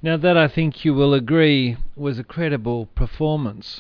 Now that, I think you will agree, was a credible performance.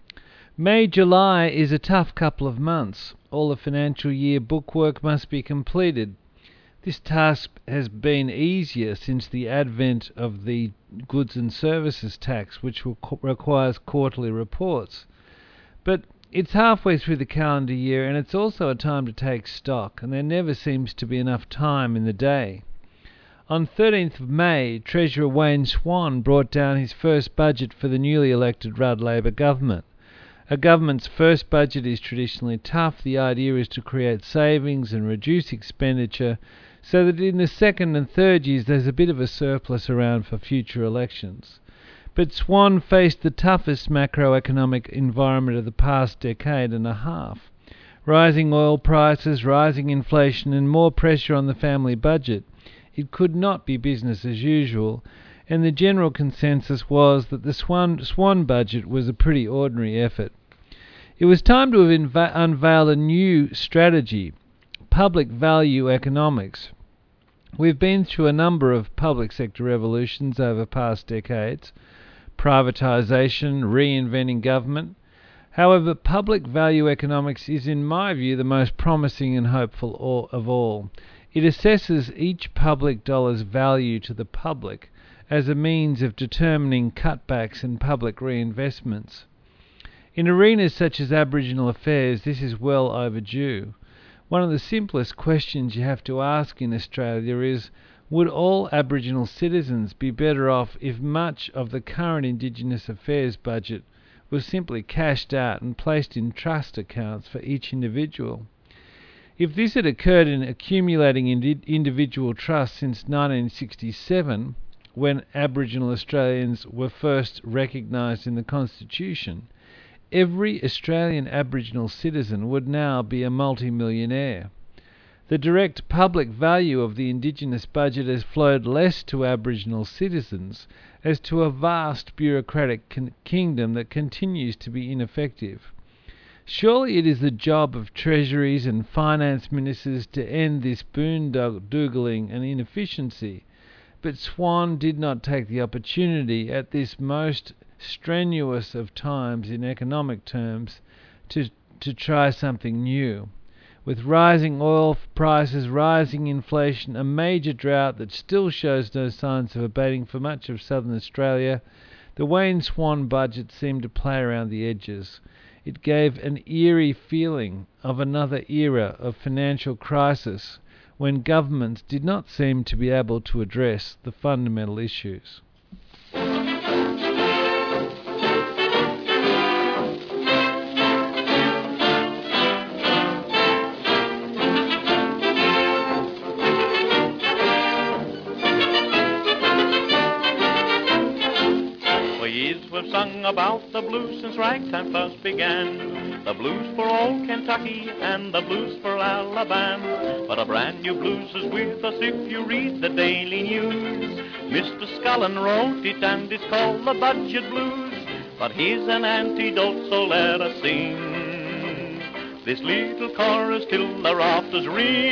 May-July is a tough couple of months. All the financial year bookwork must be completed. This task has been easier since the advent of the goods and services tax, which requires quarterly reports. But it's halfway through the calendar year, and it's also a time to take stock, and there never seems to be enough time in the day. On 13th of May, Treasurer Wayne Swan brought down his first budget for the newly elected Rudd Labor government. A government's first budget is traditionally tough. The idea is to create savings and reduce expenditure so that in the second and third years there's a bit of a surplus around for future elections. But Swan faced the toughest macroeconomic environment of the past decade and a half. Rising oil prices, rising inflation, and more pressure on the family budget. It could not be business as usual, and the general consensus was that the Swan budget was a pretty ordinary effort. It was time to unveil a new strategy, public value economics. We've been through a number of public sector revolutions over past decades, privatisation, reinventing government. However, public value economics is, in my view, the most promising and hopeful of all. It assesses each public dollar's value to the public as a means of determining cutbacks and public reinvestments. In arenas such as Aboriginal affairs, this is well overdue. One of the simplest questions you have to ask in Australia is, would all Aboriginal citizens be better off if much of the current Indigenous affairs budget was simply cashed out and placed in trust accounts for each individual? If this had occurred in accumulating individual trusts since 1967, when Aboriginal Australians were first recognised in the Constitution, every Australian Aboriginal citizen would now be a multi-millionaire. The direct public value of the Indigenous budget has flowed less to Aboriginal citizens as to a vast bureaucratic kingdom that continues to be ineffective. Surely it is the job of treasuries and finance ministers to end this boondoggling and inefficiency, but Swan did not take the opportunity at this most strenuous of times in economic terms to try something new. With rising oil prices, rising inflation, a major drought that still shows no signs of abating for much of southern Australia, the Wayne Swan budget seemed to play around the edges. It gave an eerie feeling of another era of financial crisis when governments did not seem to be able to address the fundamental issues. We've sung about the blues since ragtime first began. The blues for old Kentucky and the blues for Alabama. But a brand new blues is with us if you read the daily news. Mr. Scullin wrote it and it's called the Budget Blues. But here's an antidote, so let us sing this little chorus till the rafters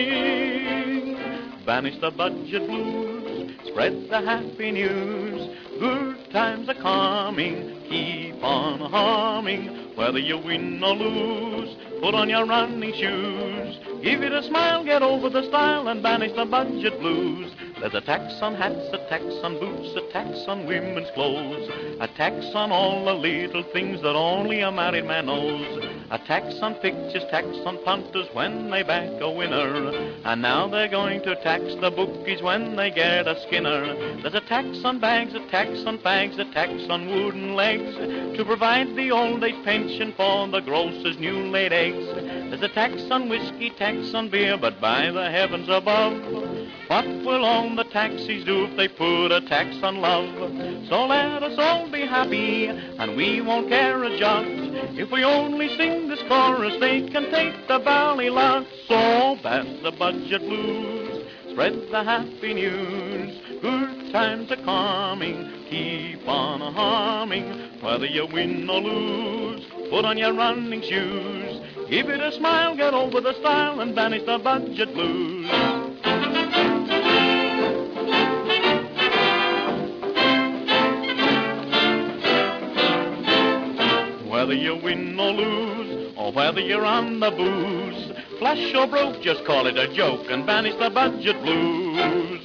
ring. Banish the budget blues, spread the happy news. Good times are coming, keep on humming. Whether you win or lose, put on your running shoes. Give it a smile, get over the style and banish the budget blues. There's a tax on hats, a tax on boots, a tax on women's clothes, a tax on all the little things that only a married man knows. A tax on pictures, tax on punters when they back a winner. And now they're going to tax the bookies when they get a skinner. There's a tax on bags, a tax on fags, a tax on wooden legs to provide the old age pension for the grocer's new laid eggs. There's a tax on whiskey, tax on beer, but by the heavens above, what will all the taxis do if they put a tax on love? So let us all be happy, and we won't care a jot if we only sing this chorus. They can take the bally lot. So pass the budget blues, spread the happy news. Good times are coming, keep on humming. Whether you win or lose, put on your running shoes. Give it a smile, get over the style, and banish the budget blues. whether you win or lose, or whether you're on the booze. Flush or broke, just call it a joke and banish the budget blues.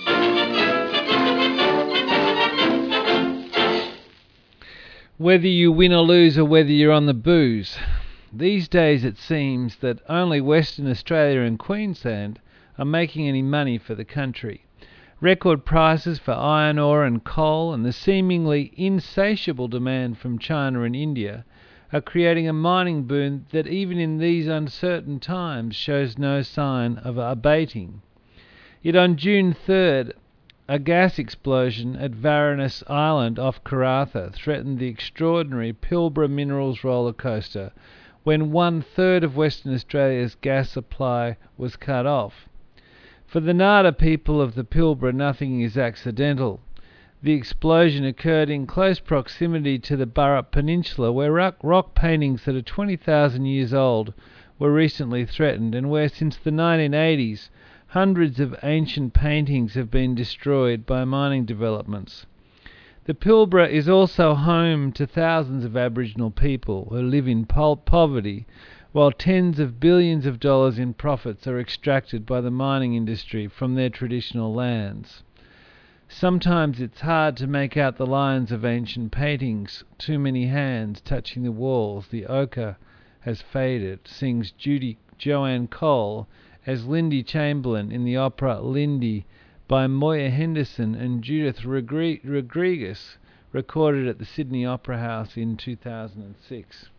Whether you win or lose, or whether you're on the booze. These days it seems that only Western Australia and Queensland are making any money for the country. Record prices for iron ore and coal and the seemingly insatiable demand from China and India are creating a mining boom that even in these uncertain times shows no sign of abating. Yet on June 3rd, a gas explosion at Varanus Island off Karratha threatened the extraordinary Pilbara Minerals roller coaster when 1/3 of Western Australia's gas supply was cut off. For the Nada people of the Pilbara, nothing is accidental. The explosion occurred in close proximity to the Burrup Peninsula, where rock paintings that are 20,000 years old were recently threatened, and where since the 1980s hundreds of ancient paintings have been destroyed by mining developments. The Pilbara is also home to thousands of Aboriginal people who live in poverty, while tens of billions of dollars in profits are extracted by the mining industry from their traditional lands. Sometimes it's hard to make out the lines of ancient paintings, too many hands touching the walls, the ochre has faded, sings Joanne Cole as Lindy Chamberlain in the opera Lindy by Moya Henderson and Judith Rodriguez, recorded at the Sydney Opera House in 2006.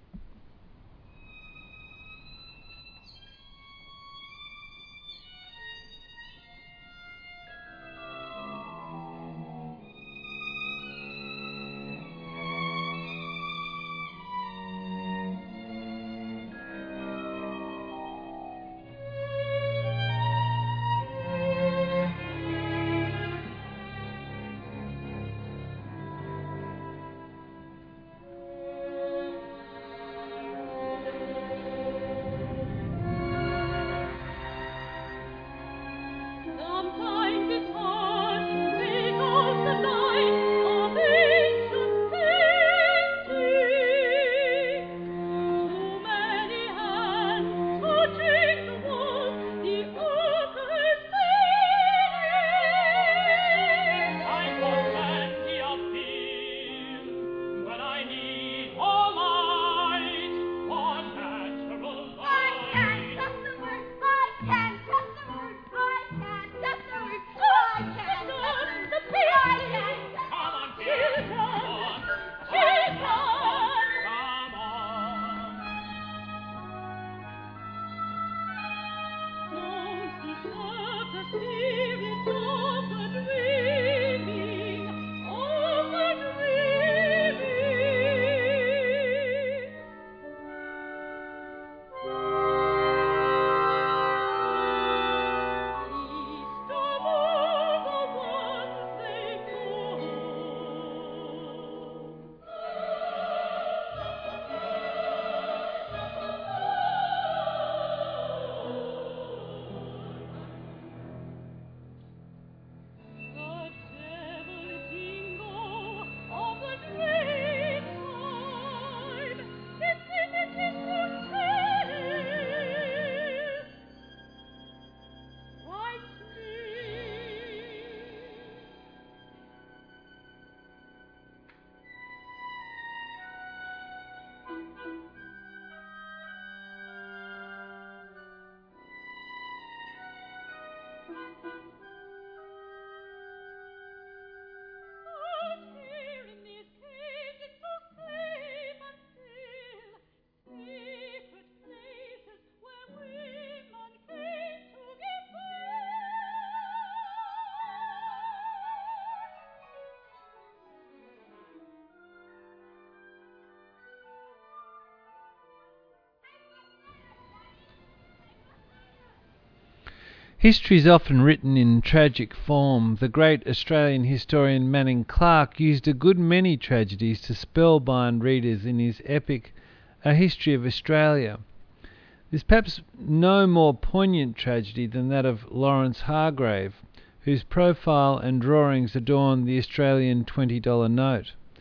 History is often written in tragic form. The great Australian historian Manning Clark used a good many tragedies to spellbind readers in his epic A History of Australia. There's perhaps no more poignant tragedy than that of Lawrence Hargrave, whose profile and drawings adorn the Australian $20 note.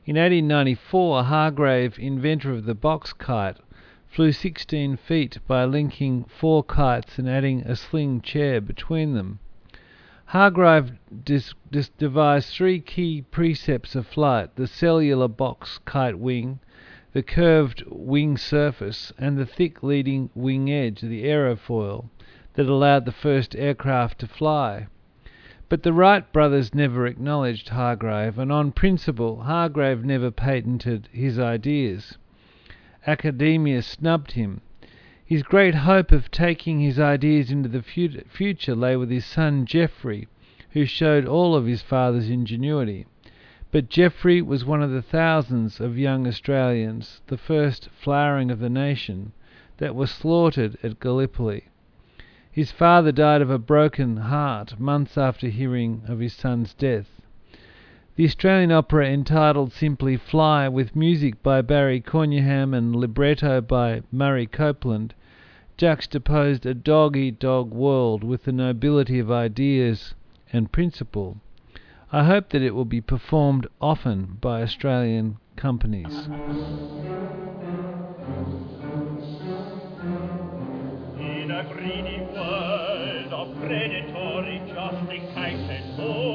In 1894, Hargrave, inventor of the box kite, flew 16 feet by linking 4 kites and adding a sling chair between them. Hargrave devised 3 key precepts of flight: the cellular box kite wing, the curved wing surface, and the thick leading wing edge, the aerofoil, that allowed the first aircraft to fly. But the Wright brothers never acknowledged Hargrave, and on principle Hargrave never patented his ideas. Academia snubbed him. His great hope of taking his ideas into the future lay with his son Geoffrey, who showed all of his father's ingenuity. But Geoffrey was one of the thousands of young Australians, the first flowering of the nation, that were slaughtered at Gallipoli. His father died of a broken heart months after hearing of his son's death. The Australian opera, entitled simply Fly, with music by Barry Cornham and libretto by Murray Copeland, juxtaposed a dog-eat-dog world with the nobility of ideas and principle. I hope that it will be performed often by Australian companies. In a greedy world of predatory justification,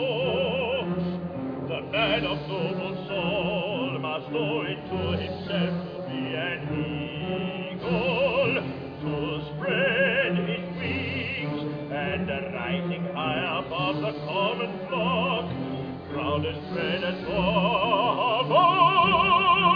the man of noble soul must owe it to himself to be an eagle, to spread his wings, and rising high above the common flock, proudest predator of all,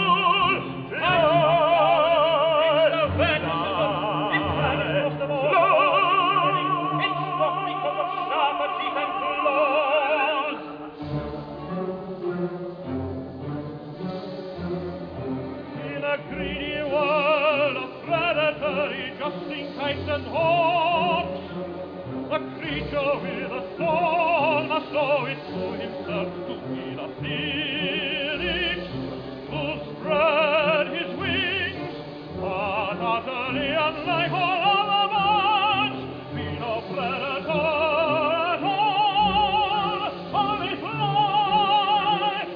and hawks, a creature with a soul must owe it to himself to feel a spirit, to spread his wings, but utterly unlike all other birds, be no predator at all, only fly,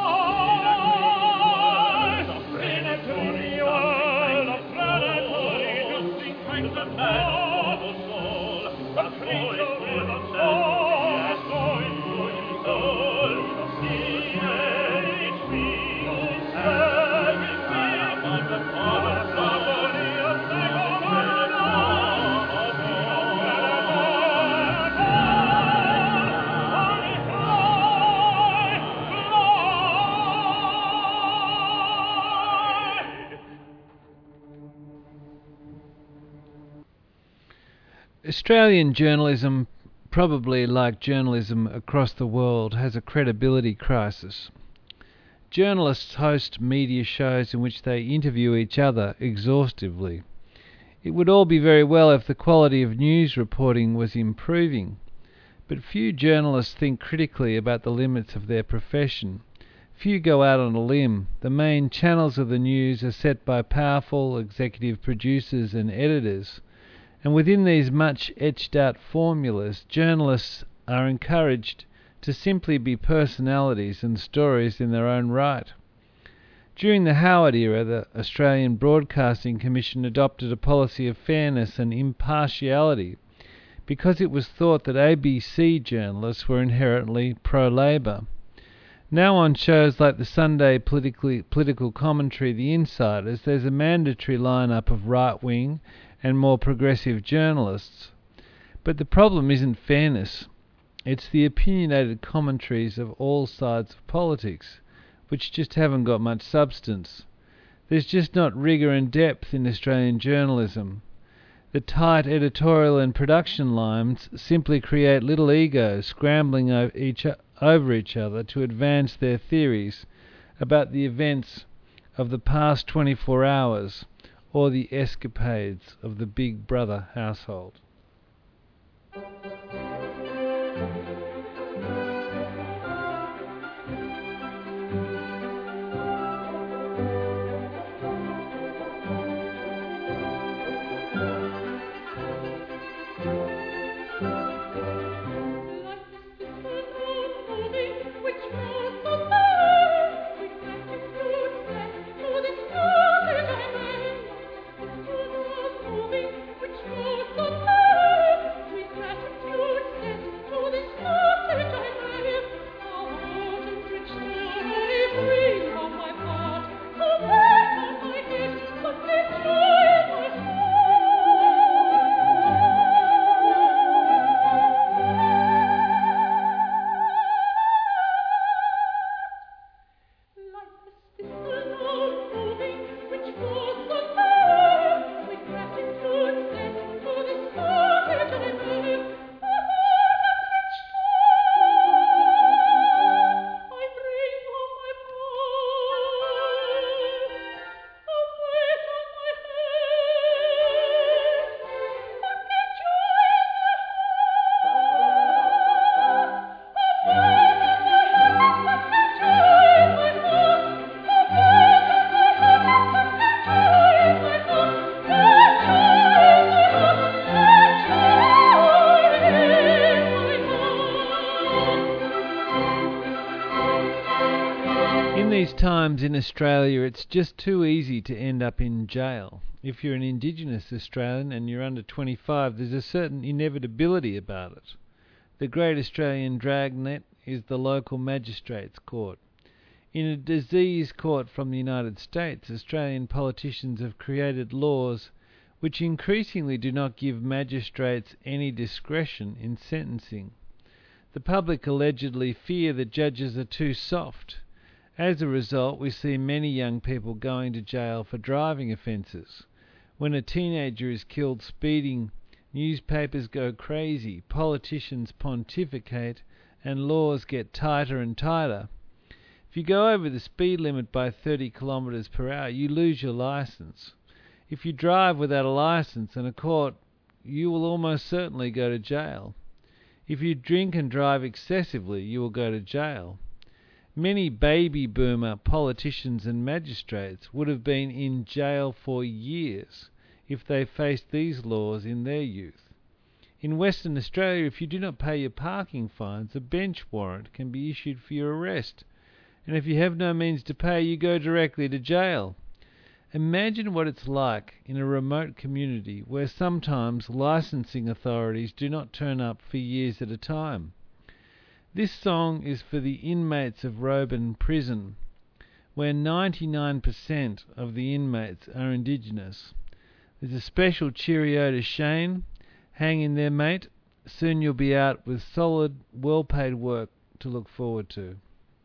in a greedy world of predatory justice kinds of noble soul, a creature with a soul, must owe it to himself, to feel its wings, spread his wings, above the common property of Australian journalism, probably like journalism across the world, has a credibility crisis. Journalists host media shows in which they interview each other exhaustively. It would all be very well if the quality of news reporting was improving, but few journalists think critically about the limits of their profession. Few go out on a limb. The main channels of the news are set by powerful executive producers and editors, and within these much etched out formulas, journalists are encouraged to simply be personalities and stories in their own right. During the Howard era, the Australian Broadcasting Commission adopted a policy of fairness and impartiality because it was thought that ABC journalists were inherently pro-Labor. Now on shows like the Sunday political commentary The Insiders, there's a mandatory lineup of right-wing and more progressive journalists. But the problem isn't fairness. It's the opinionated commentaries of all sides of politics, which just haven't got much substance. There's just not rigour and depth in Australian journalism. The tight editorial and production lines simply create little egos scrambling over each other to advance their theories about the events of the past 24 hours or the escapades of the Big Brother household. these times in Australia, it's just too easy to end up in jail. If you're an Indigenous Australian and you're under 25, there's a certain inevitability about it. The great Australian dragnet is the local magistrates' court. In a disease court from the United States, Australian politicians have created laws which increasingly do not give magistrates any discretion in sentencing. The public allegedly fear that judges are too soft. As a result, we see many young people going to jail for driving offences. When a teenager is killed speeding, newspapers go crazy, politicians pontificate, and laws get tighter and tighter. If you go over the speed limit by 30 kilometres per hour, you lose your licence. If you drive without a licence and a court, you will almost certainly go to jail. If you drink and drive excessively, you will go to jail. Many baby boomer politicians and magistrates would have been in jail for years if they faced these laws in their youth. In Western Australia, if you do not pay your parking fines, a bench warrant can be issued for your arrest. And if you have no means to pay, you go directly to jail. Imagine what it's like in a remote community where sometimes licensing authorities do not turn up for years at a time. This song is for the inmates of Roban Prison, where 99% of the inmates are Indigenous. There's a special cheerio to Shane. Hang in there, mate. Soon you'll be out with solid, well-paid work to look forward to.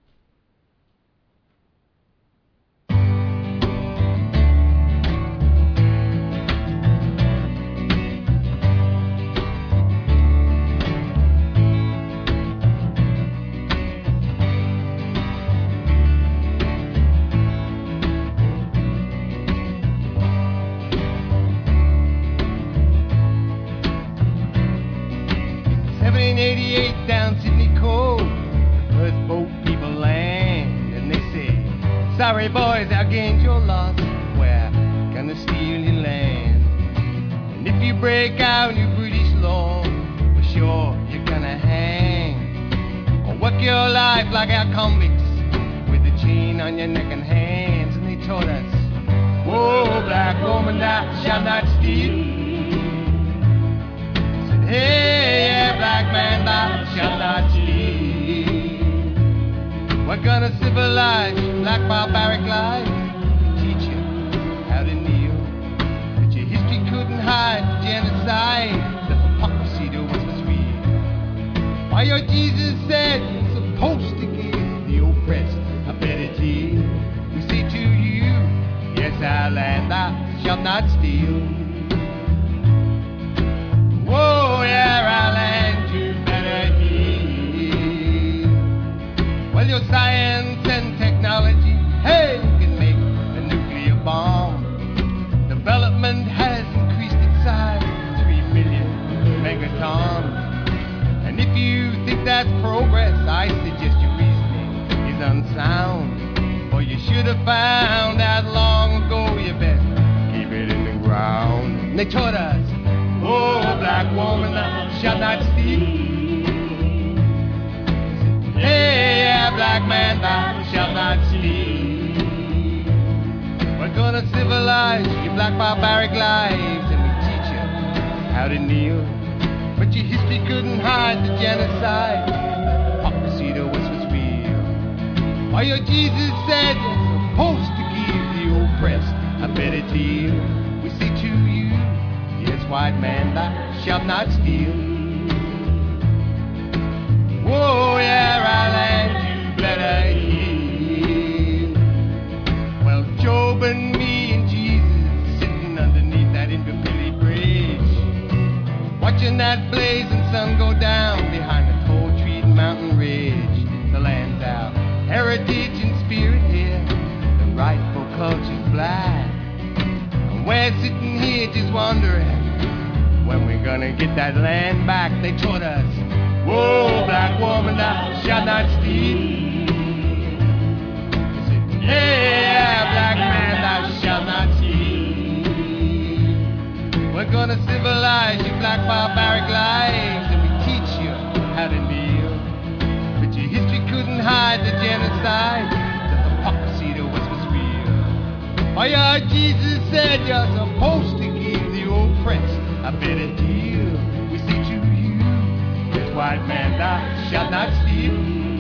Down Sydney Cove, the Perth boat people land, and they say, sorry boys, our gained your loss, we're gonna steal your land. And if you break our new British law, we're sure you're gonna hang, or work your life like our convicts, with a chain on your neck and hands. And they taught us, whoa, black woman, thou shalt not steal. Hey, yeah, black man, thou shalt not steal. We're gonna civilize black barbaric lives, teach you how to kneel. But your history couldn't hide genocide, the hypocrisy to us was real. Why your Jesus said you're supposed to give the oppressed a better deal. We say to you, yes, our land, thou shalt not steal. Whoa, yeah, our land, you better heal. Well, your science and technology, hey, you can make a nuclear bomb. Development has increased its size to 3 million megatons. And if you think that's progress, I suggest your reasoning is unsound. For you should have found out long ago, you best keep it in the ground. And they taught us, oh, black woman, thou shalt not steal. Hey, yeah, black man, thou shalt not steal. We're gonna civilize your black barbaric lives, and we teach you how to kneel. But your history couldn't hide the genocide. Hypocrisy to us was real. Why your Jesus said you're supposed to give the oppressed a better deal. We say to you, yes, white man, thou shalt not steal. Whoa, yeah, our land, you better heal. Well, Job and me and Jesus sitting underneath that Inverpilly Bridge, watching that blazing sun go down behind the tall-treed mountain ridge. The land's our heritage and spirit here, the rightful culture's black. And we're sitting here just wondering when we're gonna get that land back. They taught us, whoa, black woman, thou shalt not steal. They said, yeah, black man, thou shalt not steal. We're gonna civilize your black barbaric lives, and we teach you how to kneel. But your history couldn't hide the genocide, the hypocrisy Oh yeah, Jesus said you're supposed to give the oppressed a better deal. We say to you, yes, white man, thou shalt not steal.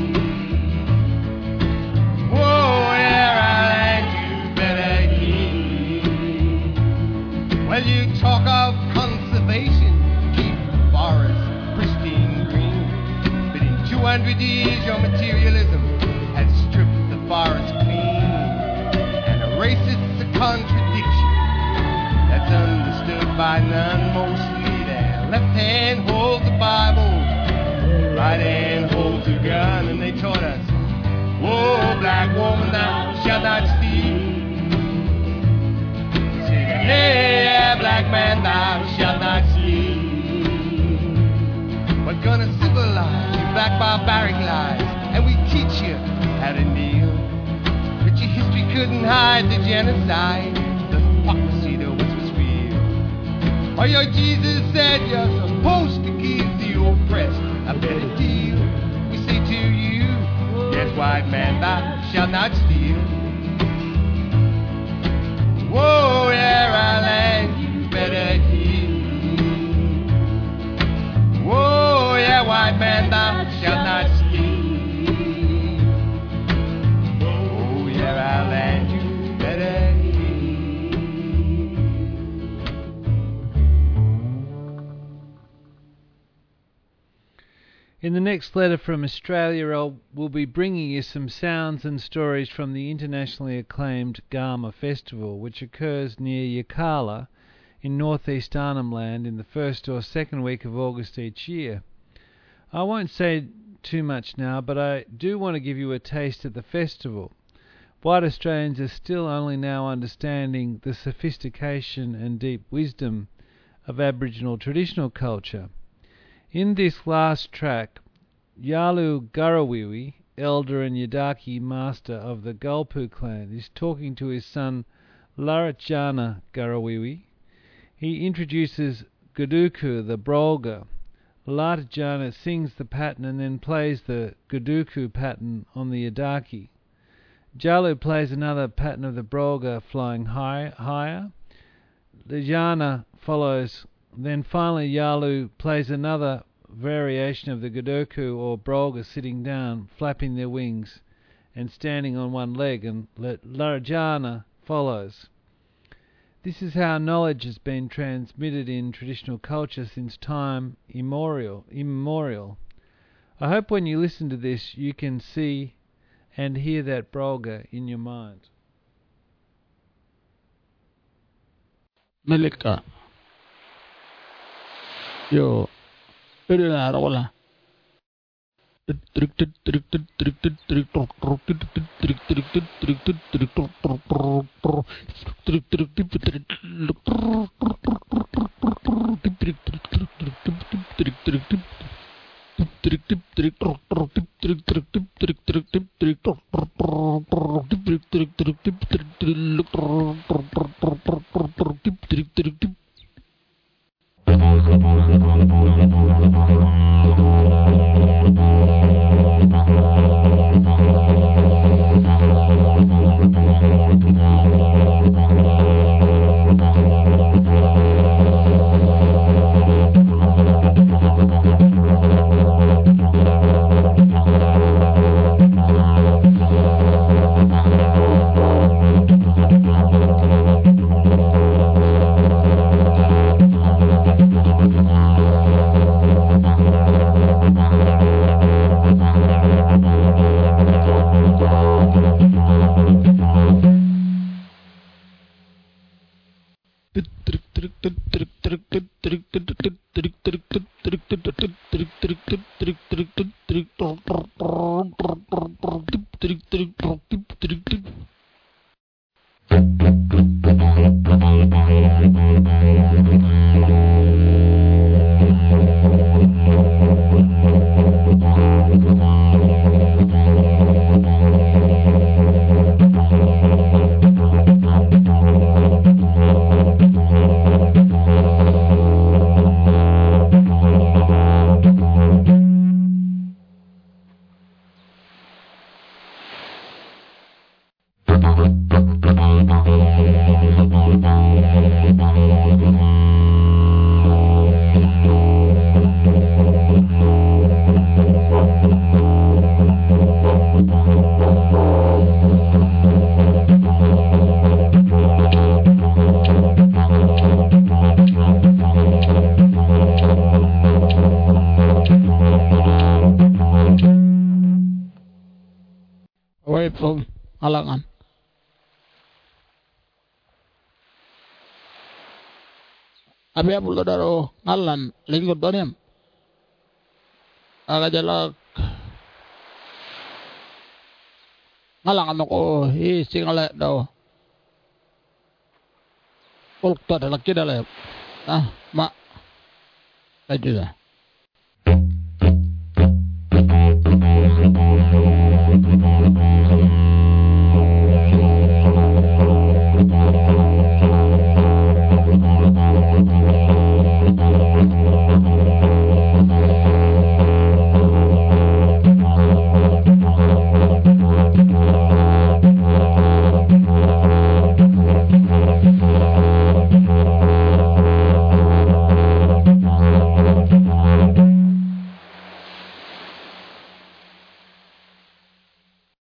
Whoa, yeah, our land you better heed. Well, you talk of conservation, keep the forest pristine green. But in 200 years, your materialism has stripped the forest clean. And a racist's a contradiction that's understood by none. Mostly their left hand holds the Bible, right hand holds a gun. And they taught us, whoa, black woman, thou shalt not steal. Say, hey, black man, thou shalt not steal. We're gonna civilize you black barbaric lies, and we teach you how to kneel. But your history couldn't hide the genocide, the hypocrisy that was real. Oh, your Jesus said you're supposed to give the oppressed a better deal. We say to you, yes, white man, thou shalt not steal. Whoa, yeah, our land, you better heal. Whoa, yeah, white man, thou shalt not steal. Oh, yeah, our land, you better heal. In the next letter from Australia, we'll be bringing you some sounds and stories from the internationally acclaimed Garma Festival, which occurs near Yirrkala in northeast Arnhem Land in the first or second week of August each year. I won't say too much now, but I do want to give you a taste of the festival. White Australians are still only now understanding the sophistication and deep wisdom of Aboriginal traditional culture. In this last track, Yalu Garawiwi, elder and Yadaki master of the Gulpu clan, is talking to his son Larachana Garawiwi. He introduces Guduku, the Brolga. Larachana sings the pattern and then plays the Guduku pattern on the Yadaki. Jalu plays another pattern of the Brolga flying higher. Lijana follows. Then finally Yalu plays another variation of the Guduku or Brolga sitting down, flapping their wings and standing on one leg, and Larajana follows. This is how knowledge has been transmitted in traditional culture since time immemorial. I hope when you listen to this you can see and hear that Brolga in your mind. Melika. Yo, it is a roller. away from halangan. Abi apul daro ngalan lingkod donem. Aga jalak ngalangan ako singala daw. Ulta dalak kita lah. Ma. Aja dah.